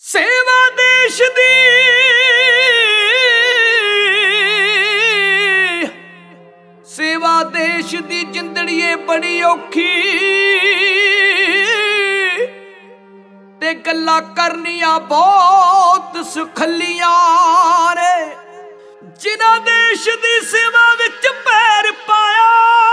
सेवा देश दी सेवा देश दी जिंदड़िए बड़ी औखी ते गल्लां करनियां बहुत सुखलियां ने। जिन्हां देश दी सेवा विच पैर पाया,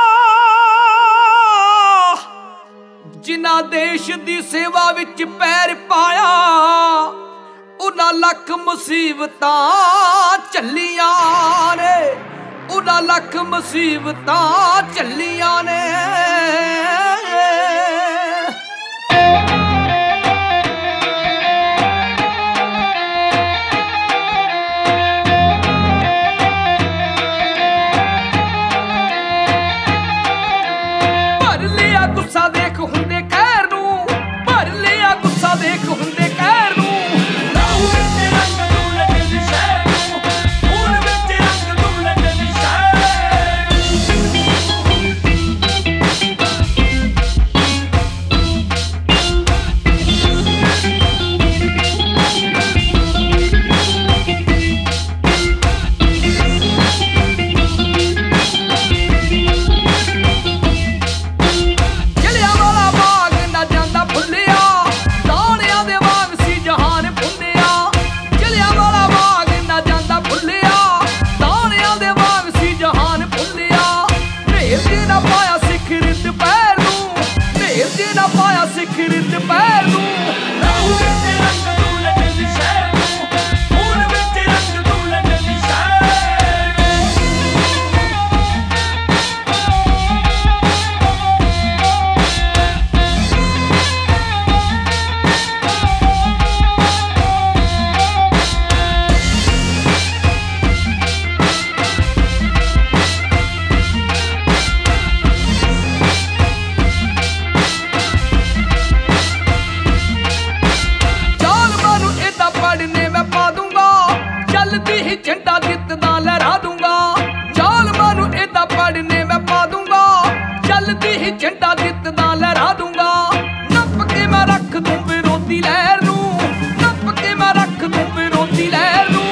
जिन्हां देश दी सेवा विच पैर पाया, उन्हां लख मुसीबतां झल्लियां ने, उन्हां लख मुसीबतां झल्लियां ने। भर लिया गुस्सा देख हुंदे खैर नूं, भर लिया गुस्सा देख हुंदे खैर नूं। झंडा जितदा लहरा दूंगा, जालमां नूं इदां पड़ने मैं पा दूंगा, चलदी ही झंडा जितदा लहरा दूंगा। नप के मैं रख दूं विरोधी लहर नूं, नप के मैं रख दूं विरोधी लहर नूं।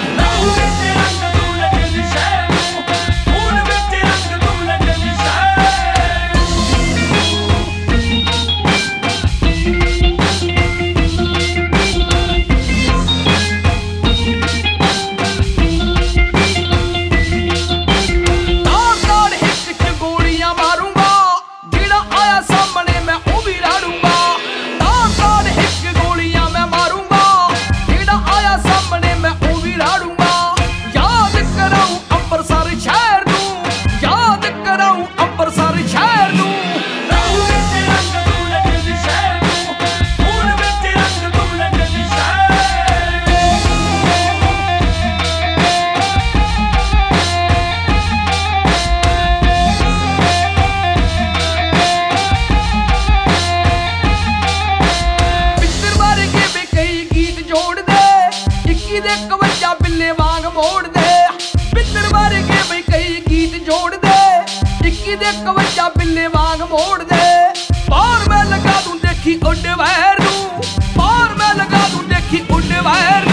दे 51 बिल्ले वांग मोड़ दे, पितर वर्गे बई कई गीत जोड़ दे, 21 दे 51 बिल्ले वांग मोड़ दे। पार मैं लगा दूं देखी उड़ वैर नूं, पार मैं लगा दूं देखी उड़ वैर